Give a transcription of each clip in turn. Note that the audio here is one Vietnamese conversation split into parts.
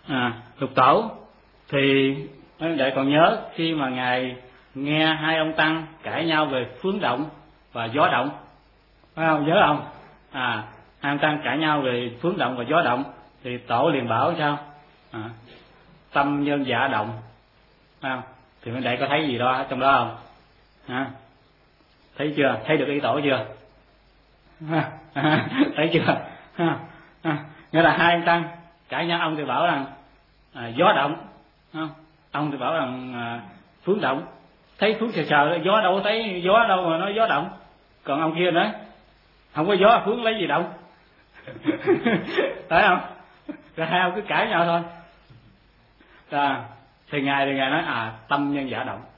Lục tổ thì để còn nhớ khi mà ngài nghe hai ông tăng cãi nhau về phương động và gió động, phải không, nhớ không? Hai ông tăng cãi nhau về phương động và gió động thì tổ liền bảo sao? Tâm nhân giả động, phải không? Thì bên đây có thấy gì đó trong đó không? Thấy chưa? Thấy được ý tổ chưa? Thấy chưa? Nghĩa là hai ông tăng cãi nhau, ông thì bảo rằng gió động, ông thì bảo rằng phương động. Thấy phương sờ gió đâu thấy gió đâu mà nói gió động. Còn ông kia nói không có gió, phương lấy gì động. Phải không? Rồi hai ông cứ cãi nhau thôi. Thì ngài nói tâm nhân giả động.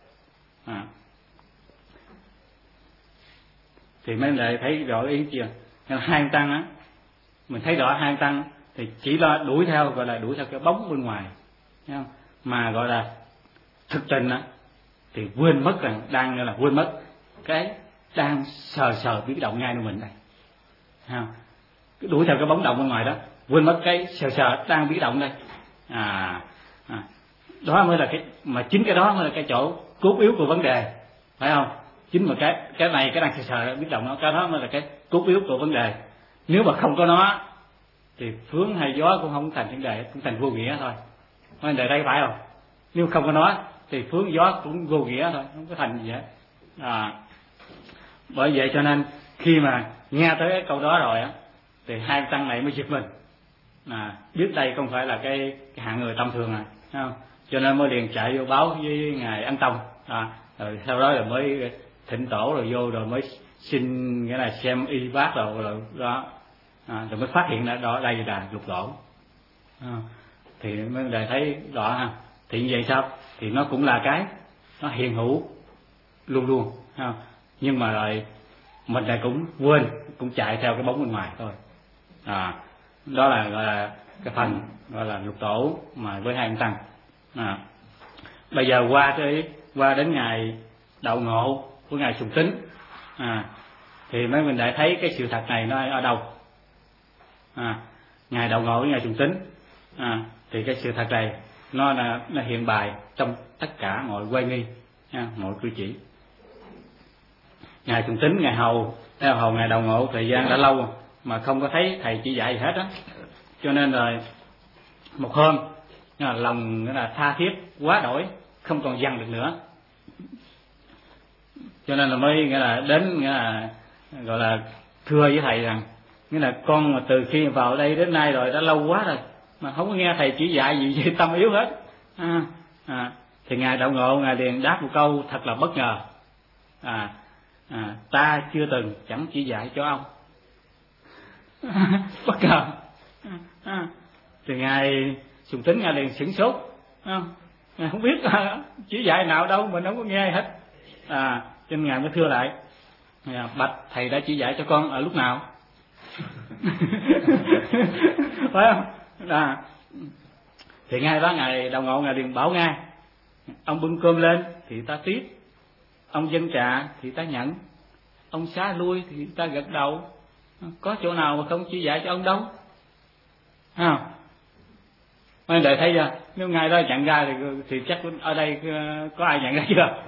Thì mấy lại thấy rõ ý chưa? Hai ông tăng á, mình thấy rõ hai ông tăng thì chỉ là đuổi theo, gọi là đuổi theo cái bóng bên ngoài, thấy không? Mà gọi là thực tình á thì quên mất rằng đang là quên mất cái đang sờ biến động ngay nơi mình đây, thấy không? Cứ đuổi theo cái bóng động bên ngoài đó, quên mất cái sờ đang biến động đây. Đó mới là cái mà chính cái đó mới là cái chỗ cốt yếu của vấn đề, phải không? Chính mà cái này cái đang sờ biến động nó, cái đó mới là cái cốt yếu của vấn đề. Nếu mà không có nó thì phương hay gió cũng không thành vấn đề, cũng thành vô nghĩa thôi. Vấn đề đây phải không? Nếu không có nó thì phương gió cũng vô nghĩa thôi, không có thành gì hết. Bởi vậy cho nên khi mà nghe tới cái câu đó rồi á thì hai tăng này mới giật mình, biết đây không phải là cái hạng người tâm thường không? Cho nên mới liền chạy vô báo với ngài Ân Tông, rồi sau đó rồi mới thỉnh tổ rồi vô rồi mới xin nghĩa là xem y bác rồi đó, rồi mới phát hiện ra đó đây là lục tổ. Thì mới để thấy rõ ha. Thì như vậy sao? Thì nó cũng là cái nó hiện hữu luôn luôn, nhưng mà rồi mình lại cũng quên, cũng chạy theo cái bóng bên ngoài thôi. Đó là gọi là cái phần gọi là lục tổ mà với hai ông tăng. Bây giờ qua đến ngày đậu ngộ của ngài Sùng Tính, thì mấy mình lại thấy cái sự thật này nó ở đâu? Ngài đậu ngộ với ngài Sùng Tính, thì cái sự thật này nó hiện bày trong tất cả mọi quay nghi, mọi cử chỉ. Ngài Sùng Tính, ngài theo hầu ngài đậu ngộ thời gian đã lâu mà không có thấy thầy chỉ dạy gì hết á, cho nên rồi một hôm lòng là tha thiết quá đổi, không còn dằn được nữa, cho nên là mới nghĩa là đến nghĩa là gọi là thưa với thầy rằng nghĩa là con mà từ khi vào đây đến nay rồi đã lâu quá rồi mà không có nghe thầy chỉ dạy gì về tâm yếu hết. Thì ngài đậu ngộ ngài liền đáp một câu thật là bất ngờ, ta chưa từng chẳng chỉ dạy cho ông. Bất ngờ. Thì ngài Sùng Tính ngài liền sửng sốt, ngài không biết chỉ dạy nào đâu, mình không có nghe hết. Cho nên ngài mới thưa lại, bạch thầy đã chỉ dạy cho con ở lúc nào? Phải không? Thì ngay đó ngài đậu ngộ ngài liền bảo ngay, ông bưng cơm lên thì ta tiếp, ông dâng trà thì ta nhận, ông xá lui thì ta gật đầu, có chỗ nào mà không chỉ dạy cho ông đâu. Mấy đệ thấy chưa? Nếu ngài đó nhận ra thì chắc ở đây có ai nhận ra chưa?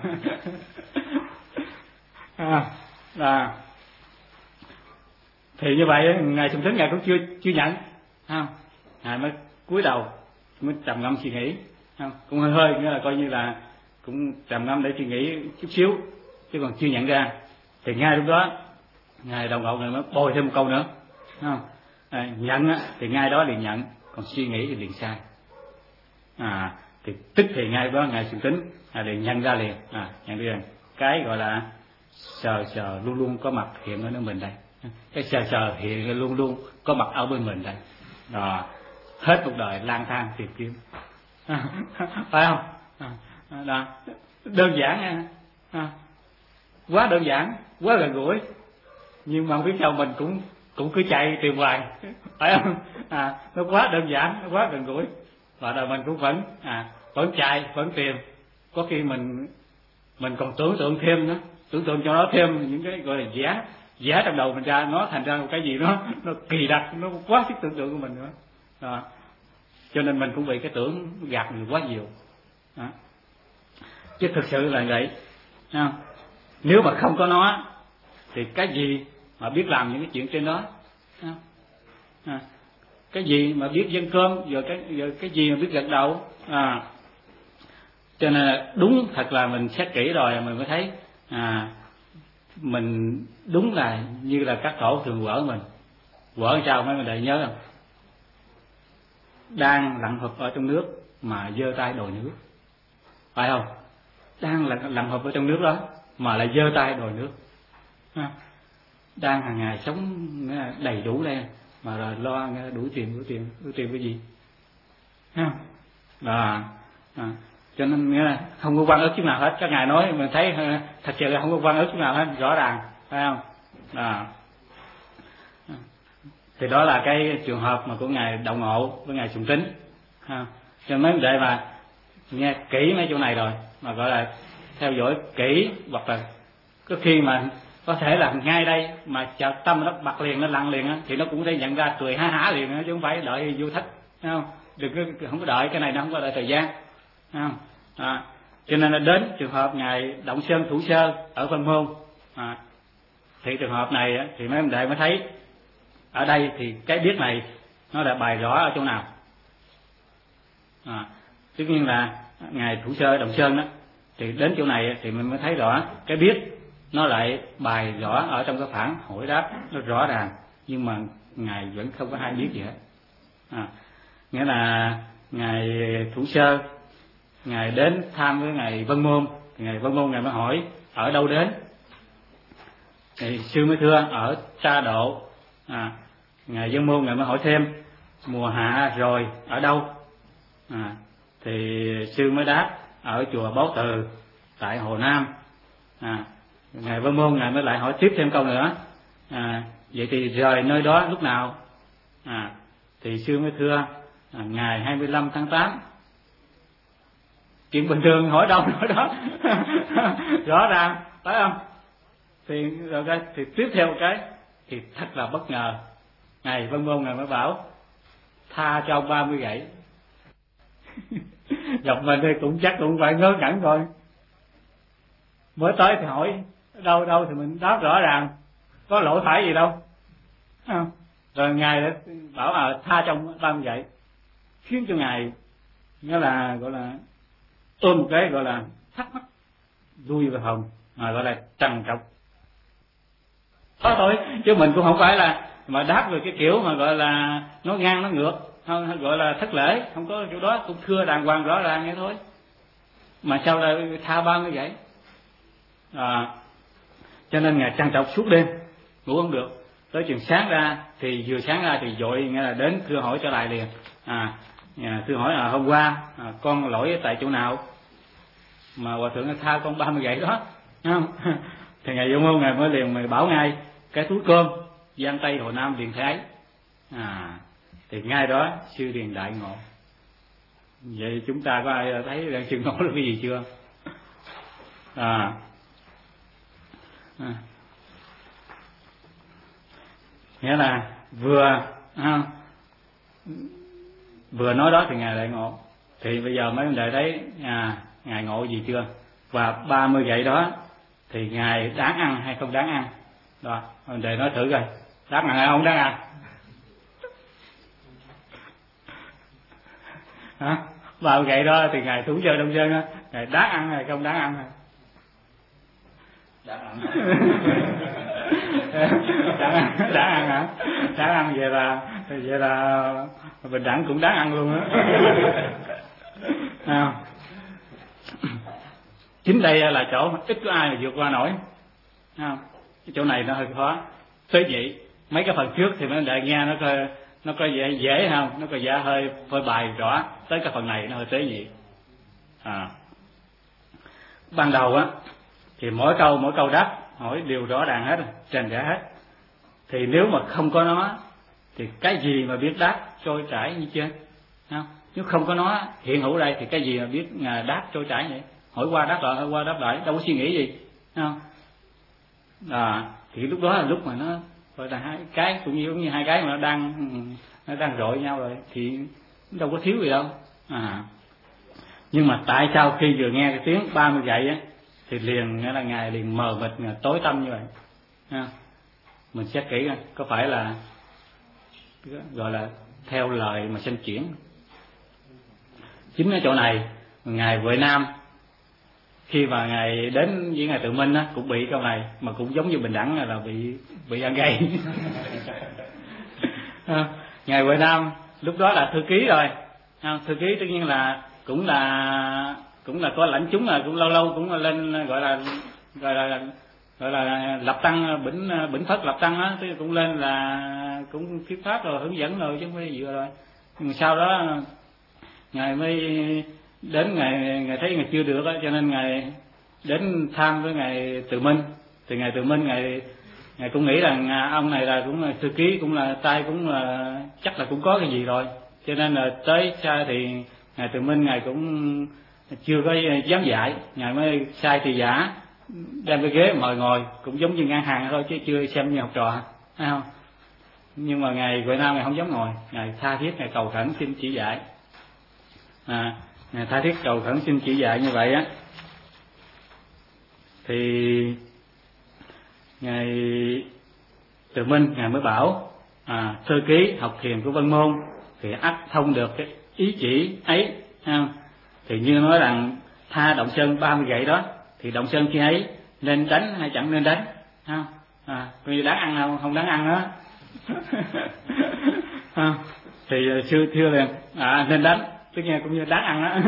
Thì như vậy ngài Sùng Tính ngài cũng chưa nhận, ngài mới cúi đầu mới trầm ngâm suy nghĩ, cũng hơi nghĩa là coi như là cũng trầm ngâm để suy nghĩ chút xíu chứ còn chưa nhận ra. Thì ngay lúc đó ngài đậu ngộ này mới bồi thêm một câu nữa, nhận thì ngay đó liền nhận, còn suy nghĩ thì liền sai. Thì tức thì ngay đó ngài Sùng Tính liền nhận ra liền, nhận ra liền cái gọi là sờ luôn luôn có mặt hiện ở nơi mình đây, cái sờ hiện luôn luôn có mặt ở bên mình đây. Hết cuộc đời lang thang tìm kiếm, phải không? Đơn giản quá đơn giản, quá gần gũi, nhưng mà không biết sao mình cũng cứ chạy tìm hoài, phải không? Nó quá đơn giản, nó quá gần gũi, và rồi mình cũng vẫn chạy, vẫn tìm. Có khi mình còn tưởng tượng thêm nữa, tưởng tượng cho nó thêm những cái gọi là vẽ trong đầu mình ra, nó thành ra một cái gì nó kỳ đặc, nó quá sức tưởng tượng của mình nữa. cho nên mình cũng bị cái tưởng gạt người quá nhiều đó. Chứ thực sự là vậy. Nếu mà không có nó thì cái gì mà biết làm những cái chuyện trên đó, cái gì mà biết dâng cơm, rồi cái gì mà biết gật đầu. Cho nên là đúng thật là mình xét kỹ rồi mình mới thấy mình đúng là như là các tổ thường quở mình. Quở sao mấy mình để nhớ không? Đang lặn hụp ở trong nước mà giơ tay đòi nước, phải không? Đang lặn hụp ở trong nước đó mà lại giơ tay đòi nước. Đang hàng ngày sống đầy đủ lên mà rồi lo đuổi tiền cái gì? Cho nên nghĩa là không có quan ức chút nào hết. Các ngài nói mình thấy thật sự là không có quan ức chút nào hết, rõ ràng, phải không? Thì đó là cái trường hợp mà của ngài Đạo Ngộ với ngài Sùng Tính. Cho nên mấy vấn đề mà nghe kỹ mấy chỗ này rồi mà gọi là theo dõi kỹ, hoặc là có khi mà có thể là ngay đây mà chợt tâm nó bật liền, nó lặng liền á, thì nó cũng sẽ nhận ra cười há há liền á, chứ không phải đợi vô thích, thấy không? Không có đợi, cái này nó không có đợi thời gian, thấy không? Cho nên là đến trường hợp ngài Động Sơn Thủ Sơ ở Vân Môn, thì trường hợp này á, thì mấy ông đệ mới thấy ở đây thì cái biết này nó là bày rõ ở chỗ nào. Tất nhiên là ngài Thủ Sơ Động Sơn đó, thì đến chỗ này thì mình mới thấy rõ cái biết nó lại bày rõ ở trong cái phản hỏi đáp nó rõ ràng, nhưng mà ngài vẫn không có hay biết gì hết. Nghĩa là ngài Thủ Sơ, ngài đến thăm với ngài Vân Môn, thì ngài Vân Môn ngài mới hỏi ở đâu đến, thì sư mới thưa ở Sa Độ. Ngài Vân Môn ngài mới hỏi thêm mùa hạ rồi ở đâu, thì sư mới đáp ở chùa Báo Từ tại Hồ Nam. Ngài Vân Môn ngài mới lại hỏi tiếp thêm câu nữa, vậy thì rời nơi đó lúc nào? Thì sư mới thưa ngày 25 tháng 8. Chuyện bình thường hỏi đâu nói đó. Rõ ràng, phải không? Thì tiếp theo cái thì thật là bất ngờ, ngài Vân Môn ngài mới bảo tha cho 30 gậy. Gặp mình thì cũng chắc cũng phải ngớ ngẩn rồi. Mới tới thì hỏi đâu thì mình đáp rõ ràng, có lỗi phải gì đâu. Rồi ngài đã bảo tha trong 30 gậy, khiến cho ngài nghĩa là gọi là ôm một cái gọi là thắc mắc đuôi vào hồng, gọi là trằn trọc. Đó thôi, chứ mình cũng không phải là mà đáp về cái kiểu mà gọi là nó ngang nó ngược, không gọi là thất lễ, không có chỗ đó, cũng thưa đàng hoàng rõ ràng vậy thôi. Mà sao lại tha 30 gậy? Cho nên ngài trằn trọc suốt đêm ngủ không được, tới chừng sáng ra thì vừa sáng ra thì vội nghĩa là đến thưa hỏi trở lại liền. Thưa hỏi hôm qua con lỗi tại chỗ nào mà hòa thượng tha con 30 gậy đó, không? Thì ngài Vô Môn ngài mới liền bảo ngay cái túi cơm Giang Tây Hồ Nam Điền Thái. Thì ngay đó sư điền đại ngộ. Vậy chúng ta có ai thấy đang sư ngộ là cái gì chưa? Nghĩa là vừa nói đó thì ngài đại ngộ. Thì bây giờ mấy vấn đề thấy ngài ngộ gì chưa? Và 30 gậy đó thì ngài đáng ăn hay không đáng ăn? Đó, vấn đề nói thử coi, đáng ăn hay không đáng ăn? 30 gậy đó thì ngài Thủ Sơ Đông Sơn đó, ngài đáng ăn hay không đáng ăn? Đáng ăn. Đáng ăn hả? Đáng ăn vậy là Bình Đẳng cũng đáng ăn luôn á. Chính đây là chỗ ít có ai mà vượt qua nổi. Cái chỗ này nó hơi khó. Thế vậy mấy cái phần trước thì mấy đại nghe nó có dễ không? Nó có hơi bài rõ. Tới cái phần này nó hơi tế nhị. Ban đầu á thì mỗi câu đáp hỏi đều rõ ràng hết, trần rẽ hết. Thì nếu mà không có nó thì cái gì mà biết đáp trôi chảy như trên, không? Nếu không có nó hiện hữu đây thì cái gì mà biết đáp trôi chảy vậy? Hỏi qua đáp lại, đâu có suy nghĩ gì, không? Thì lúc đó là lúc mà nó gọi là hai cái cũng giống như hai cái mà nó đang rọi nhau rồi, thì đâu có thiếu gì đâu. Nhưng mà tại sao khi vừa nghe cái tiếng 30 gậy á thì liền nghĩa là ngài liền mờ mịt, tối tăm như vậy? Mình xét kỹ coi, có phải là gọi là theo lời mà sanh chuyển? Chính ở chỗ này ngài Huệ Nam khi mà ngài đến với ngài Tự Minh á cũng bị câu này, mà cũng giống như Bình Đẳng là bị ăn gây. Ngài Huệ Nam lúc đó là thư ký rồi, thư ký tất nhiên là cũng là có lãnh chúng, là cũng lâu lâu cũng lên gọi là lập tăng, bỉnh phất lập tăng á, cũng lên là cũng thuyết pháp rồi hướng dẫn rồi chứ không phải gì rồi. Nhưng mà sau đó ngài mới đến, ngài thấy ngài chưa được á, cho nên ngài đến tham với ngài Tự Minh. Thì ngài Tự Minh ngài cũng nghĩ rằng ông này là cũng là thư ký, cũng là tay cũng là chắc là cũng có cái gì rồi, cho nên là tới xa thì ngài Tự Minh ngài cũng chưa có dám dạy, ngài mới sai thì giả đem cái ghế mời ngồi, cũng giống như ngang hàng thôi chứ chưa xem như học trò, thấy không? Nhưng mà ngài Huệ Nam ngài không dám ngồi, ngài tha thiết ngài cầu khẩn xin chỉ dạy. Ngài tha thiết cầu khẩn xin chỉ dạy như vậy á, thì ngài Tự Minh ngài mới bảo thư ký học thiền của Vân Môn thì ắt thông được cái ý chỉ ấy, thì như nói rằng tha Động Sơn 30 gậy đó, thì Động Sơn khi ấy nên đánh hay chẳng nên đánh, không? Coi như đáng ăn không đáng ăn đó. Thì sư thưa liền nên đánh, tức nghe cũng như đáng ăn đó.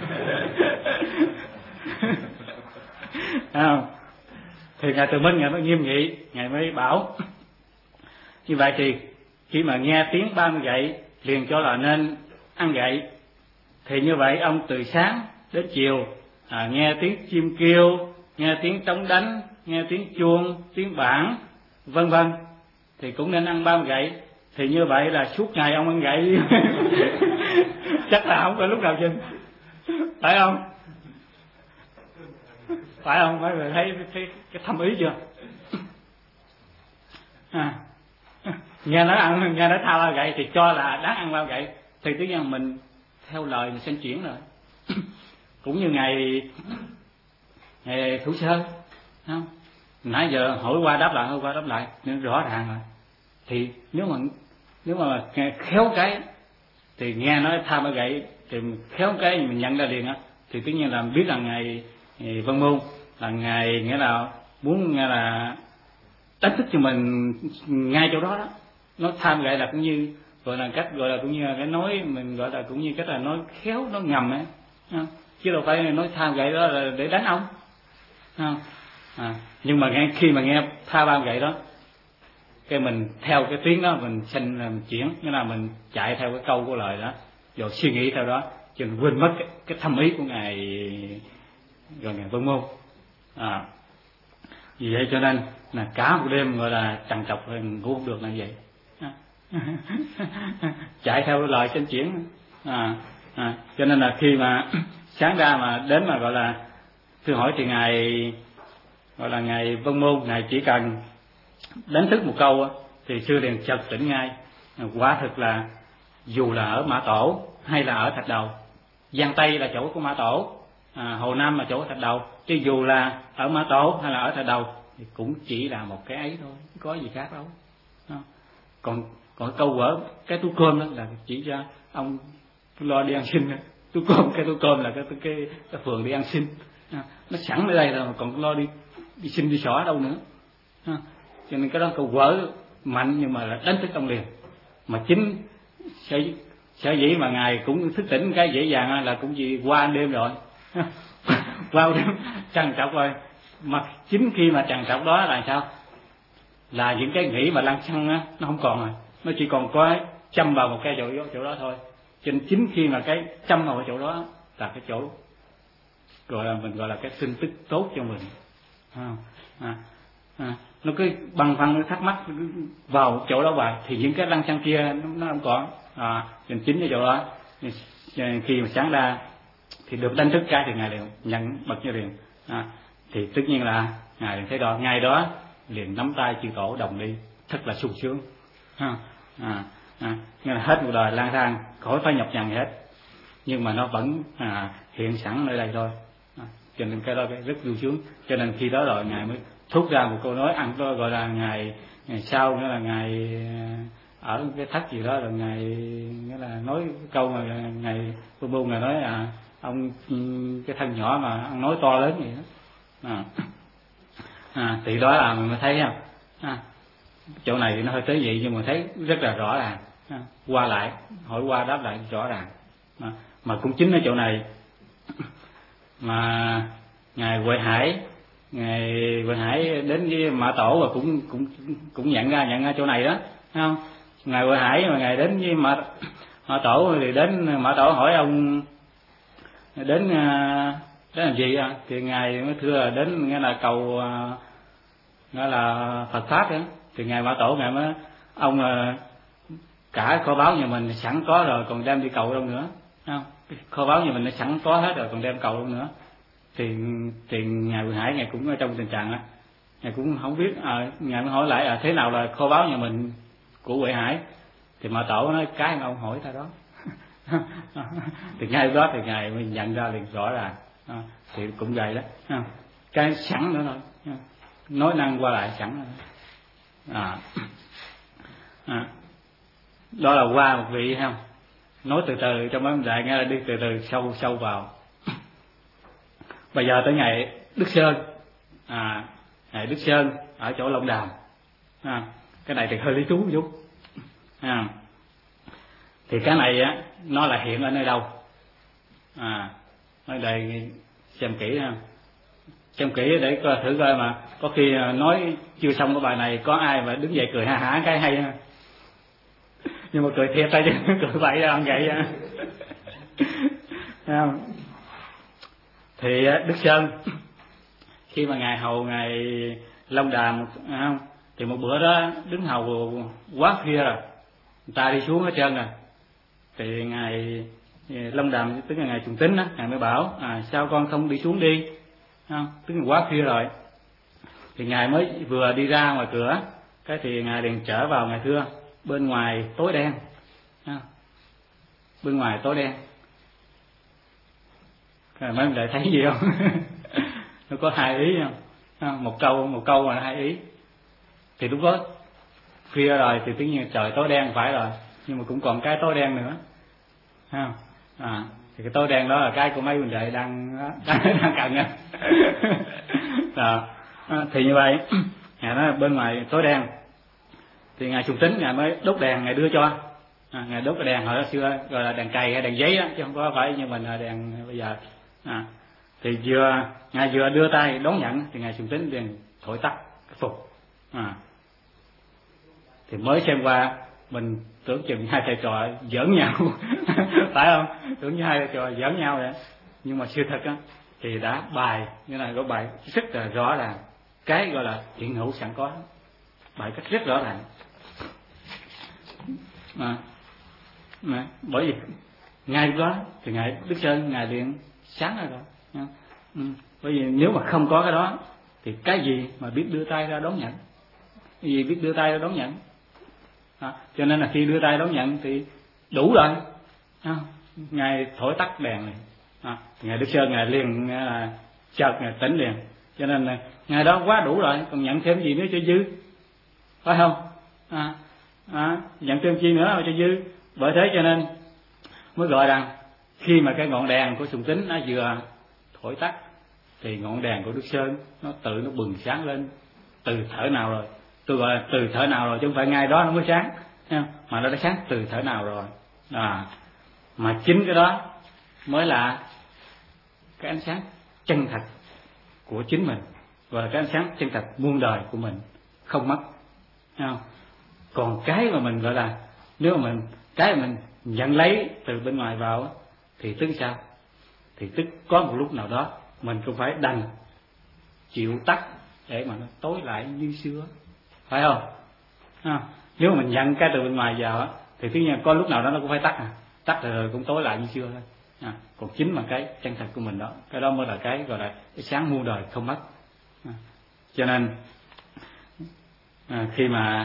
Thì ngài Tự Minh ngài mới nghiêm nghị, ngài mới bảo như vậy thì khi mà nghe tiếng 30 gậy liền cho là nên ăn gậy, thì như vậy ông từ sáng đến chiều nghe tiếng chim kêu, nghe tiếng trống đánh, nghe tiếng chuông, tiếng bảng vân vân, thì cũng nên ăn 30 gậy. Thì như vậy là suốt ngày ông ăn gậy. Chắc là không có lúc nào chừng, phải không? Phải không? Mấy người thấy cái thâm ý chưa? Nghe nói ăn, nghe nói tha 3 gậy thì cho là đáng ăn 3 gậy, thì tự nhiên mình theo lời mình sanh chuyển rồi. Cũng như ngày Thủ Sơ, không? Nãy giờ hỏi qua đáp lại nên rõ ràng rồi. Thì nếu mà khéo cái thì nghe nói tha 3 gậy thì khéo cái mình nhận ra liền á, thì tất nhiên là biết là ngài Vân Môn là ngài nghĩa là muốn nghe là đánh thức cho mình ngay chỗ đó đó. Nó tha 3 gậy là cũng như gọi là cách gọi là cũng như là cái nói mình gọi là cũng như cách là nói khéo, nó ngầm ấy, chứ đâu phải nói tha 3 gậy đó là để đánh ông, không? Nhưng mà khi mà nghe tha 3 gậy đó, cái mình theo cái tiếng đó mình sanh làm chuyển, nghĩa là mình chạy theo cái câu của lời đó, rồi suy nghĩ theo đó, chứ mình quên mất cái thâm ý của ngài Vân Môn. Vì vậy cho nên là cả một đêm gọi là trằn trọc ngủ không được là vậy. Chạy theo cái lời sanh chuyển. Cho nên là khi mà sáng ra mà đến mà gọi là thưa hỏi thì ngài gọi là ngài Vân Môn, ngài chỉ cần đánh thức một câu thì sư liền chợt tỉnh ngay. Quả thực là dù là ở Mã Tổ hay là ở Thạch Đầu, Giang Tây là chỗ của Mã Tổ, Hồ Nam là chỗ của Thạch Đầu, chứ dù là ở Mã Tổ hay là ở Thạch Đầu thì cũng chỉ là một cái ấy thôi, không có gì khác đâu. Còn câu vở cái túi cơm đó là chỉ cho ông lo đi ăn xin, túi cơm là cái phường đi ăn xin, nó sẵn ở đây rồi, còn lo đi xin đi xỏ đâu nữa. Cho nên cái đó câu vở mạnh nhưng mà là đánh thức ông liền. Mà chính sở dĩ mà ngài cũng thức tỉnh cái dễ dàng là cũng vì qua đêm rồi. Qua đêm trằn trọc rồi, mà chính khi mà trằn trọc đó là sao, là những cái nghĩ mà lăng xăng á nó không còn rồi, nó chỉ còn có châm vào một cái chỗ đó thôi. Cho nên chính khi mà cái châm vào cái chỗ đó là cái chỗ gọi là mình gọi là cái tin tức tốt cho mình. Nó cứ băn khoăn thắc mắc vào chỗ đó hoài thì những cái lăng xăng kia nó không còn. Nên chính cái chỗ đó khi mà sáng ra thì được đánh thức cái thì ngài liền nhận bật như liền. Thì tất nhiên là ngài liền thấy đó, ngày đó liền nắm tay chư tổ đồng đi, thật là sung sướng. nghĩa là hết một đời lang thang khỏi phải nhọc nhằn gì hết, nhưng mà nó vẫn hiện sẵn nơi đây thôi. Cho nên cái đó rất vui sướng. Cho nên khi đó rồi ngài mới thúc ra một câu nói ăn đó, gọi là ngày sau nữa là ngày ở cái thất gì đó, là ngày nghĩa là nói câu mà ngày bu ngài nói ông cái thân nhỏ mà ăn nói to lớn vậy đó. Thì đó là mình mới thấy không, chỗ này thì nó hơi tế nhị nhưng mà thấy rất là rõ ràng, qua lại hỏi qua đáp lại rõ ràng. Mà cũng chính ở chỗ này mà ngài Huệ Hải đến với Mã Tổ và cũng nhận ra chỗ này đó, thấy không? Ngài Huệ Hải mà ngài đến với Mã Tổ thì đến Mã Tổ hỏi ông đến làm gì thì ngài mới thưa là đến nghĩa là cầu nghĩa là Phật pháp đó. Thì ngài Mã Tổ ngài mới ông cả kho báu nhà mình sẵn có rồi còn đem đi cầu đâu nữa, không? Kho báu nhà mình nó sẵn có hết rồi còn đem cầu đâu nữa. Thì ngài Huệ Hải ngài cũng ở trong tình trạng á, ngài cũng không biết, ngài mới hỏi lại thế nào là kho báu nhà mình của Huệ Hải. Thì Mã Tổ nói cái ông hỏi ta đó. Thì ngay đó thì ngài mới nhận ra liền rõ ràng. Thì cũng vậy đó, cái sẵn nữa thôi, nói năng qua lại sẵn rồi. Đó là qua một vị không, nói từ từ trong vấn đề, nghe là đi từ từ sâu vào. Bây giờ tới ngày Đức Sơn, ngày Đức Sơn ở chỗ Long Đàm, cái này thì hơi lý thú một chút. Thì cái này á nó là hiện ở nơi đâu? Nói đây xem kỹ ha, xem kỹ để thử coi mà có khi nói chưa xong cái bài này có ai mà đứng dậy cười ha hả cái hay ha. Nhưng mà cười thiệt tay chứ cười bậy ra không vậy ha. Thì Đức Sơn khi mà ngài hầu ngài Long Đàm thì một bữa đó đứng hầu quá khuya rồi, người ta đi xuống hết trơn rồi. Thì ngài Long Đàm tức là ngài Trùng Tính á, ngài mới bảo sao con không đi xuống đi, tức là quá khuya rồi. Thì ngài mới vừa đi ra ngoài cửa cái thì ngài liền trở vào, ngài thưa bên ngoài tối đen, bên ngoài tối đen. Mấy ông lại thấy gì không? Nó có hai ý không? Một câu mà hai ý. Thì lúc đó khuya rồi thì tất nhiên trời tối đen phải rồi, nhưng mà cũng còn cái tối đen nữa, thì cái tối đen đó là cái của mấy huynh đệ đang cần á. Thì như vậy ngài nói bên ngoài tối đen thì ngài Trùng Tính ngài mới đốt đèn, ngài đưa cho. Ngài đốt cái đèn hồi đó xưa gọi là đèn cày hay đèn giấy á, chứ không có phải như mình là đèn bây giờ. Thì ngài vừa đưa tay đón nhận thì ngài Trùng Tính liền thổi tắt cái phục. Thì mới xem qua mình tưởng chừng hai thầy trò giỡn nhau phải không, tưởng như hai thầy trò giỡn nhau vậy, nhưng mà sự thật á thì đã bài như này, có bài rất là rõ ràng, cái gọi là hiện hữu sẵn có, bài cách rất rõ ràng. Bởi vì ngay lúc đó thì ngài Đức Sơn ngài liền sáng rồi. Bởi vì nếu mà không có cái đó thì cái gì mà biết đưa tay ra đón nhận, cái gì biết đưa tay ra đón nhận. Cho nên là khi đưa tay đón nhận thì đủ rồi. Ngài thổi tắt đèn này, ngài Đức Sơn ngài liền chợt ngài tỉnh liền. Cho nên là ngài đó quá đủ rồi, còn nhận thêm gì nữa cho dư, phải không? Nhận thêm chi nữa cho dư. Bởi thế cho nên mới gọi rằng khi mà cái ngọn đèn của Trùng Tính nó vừa thổi tắt thì ngọn đèn của Đức Sơn nó tự nó bừng sáng lên từ thở nào rồi. Tôi gọi là từ thở nào rồi chứ không phải ngay đó nó mới sáng, mà nó đã sáng từ thở nào rồi. Mà chính cái đó mới là cái ánh sáng chân thật của chính mình, và cái ánh sáng chân thật muôn đời của mình không mất. Còn cái mà mình gọi là nếu mà mình nhận lấy từ bên ngoài vào thì tức sao? Thì tức có một lúc nào đó mình cũng phải đành chịu tắt để mà nó tối lại như xưa, phải không? Nếu mà mình nhận cái từ bên ngoài vào thì tất nhiên có lúc nào đó nó cũng phải tắt rồi cũng tối lại như xưa thôi. Còn chính mà cái chân thật của mình đó, cái đó mới là cái gọi là cái sáng muôn đời không mất. Cho nên khi mà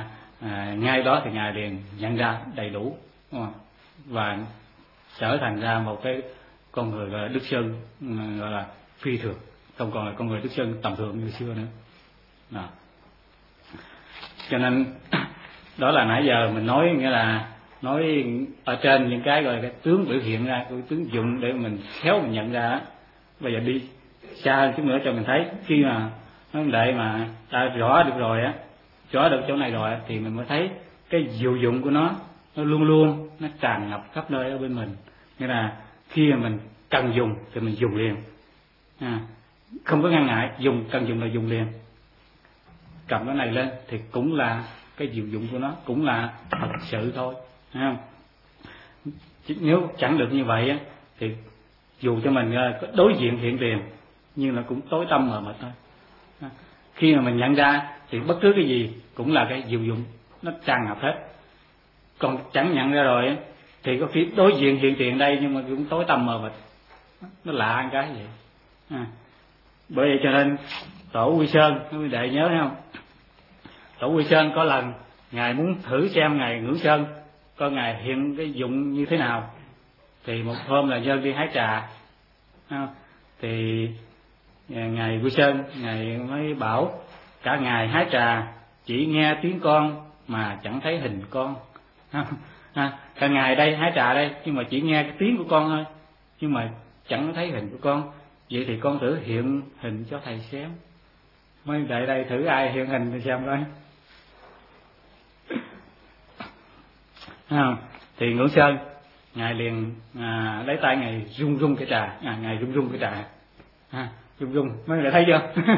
ngay đó thì ngài liền nhận ra đầy đủ, và trở thành ra một cái con người gọi là Đức Sơn, gọi là phi thường, không còn là con người Đức Sơn tầm thường như xưa nữa. Đó. Cho nên đó là nãy giờ mình nói, nghĩa là nói ở trên những cái gọi là cái tướng biểu hiện ra, cái tướng dụng để mình khéo mình nhận ra. Bây giờ đi xa hơn chút nữa cho mình thấy, khi mà nó để mà ta rõ được rồi á, rõ được chỗ này rồi thì mình mới thấy cái diệu dụng của nó luôn luôn nó tràn ngập khắp nơi ở bên mình. Nghĩa là khi mà mình cần dùng thì mình dùng liền, không có ngăn ngại, cần dùng là dùng liền. Cầm cái này lên thì cũng là cái diệu dụng của nó, cũng là thật sự thôi, thấy không? Nếu chẳng được như vậy á thì dù cho mình đối diện hiện tiền nhưng là cũng tối tăm mờ mịt thôi. Khi mà mình nhận ra thì bất cứ cái gì cũng là cái diệu dụng, nó tràn ngập hết. Còn chẳng nhận ra rồi thì có khi đối diện hiện tiền đây nhưng mà cũng tối tăm mờ mịt, nó lạ cái vậy. Bởi vậy cho nên Tổ Quy Sơn, quý đệ nhớ thấy không? Tổ Quy Sơn có lần ngài muốn thử xem ngài Ngưỡng Sơn coi ngài hiện cái dụng như thế nào. Thì một hôm là Nhân đi hái trà, thì ngài Quy Sơn ngài mới bảo cả ngày hái trà chỉ nghe tiếng con mà chẳng thấy hình con. Cả ngày đây hái trà đây nhưng mà chỉ nghe cái tiếng của con thôi, nhưng mà chẳng thấy hình của con. Vậy thì con thử hiện hình cho thầy xem. Mấy đại đây thử ai hiện hình thì xem coi. Thì Ngưỡng Sơn ngài liền lấy tay ngài rung rung cái trà, ngài rung rung cái trà, rung rung, mấy người thấy chưa?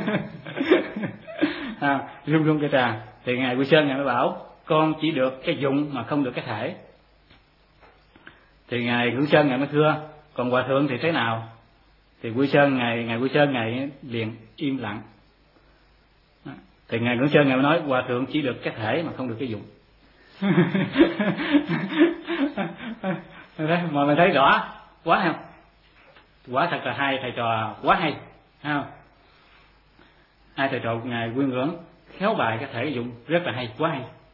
Rung rung cái trà thì ngài Quy Sơn ngài mới bảo con chỉ được cái dụng mà không được cái thể. Thì ngài Ngưỡng Sơn ngài mới thưa còn hòa thượng thì thế nào? Thì Quy Sơn ngài Quy Sơn ngài liền im lặng. Thì ngài Ngưỡng Sơn ngài mới nói hòa thượng chỉ được cái thể mà không được cái dụng. Mà mình thấy rõ quá không? Quá thật là hai thầy trò quá hay, không? Hai thầy trò ngài Nguyên Ngưỡng khéo bài cái thể dụng rất là hay, quá hay.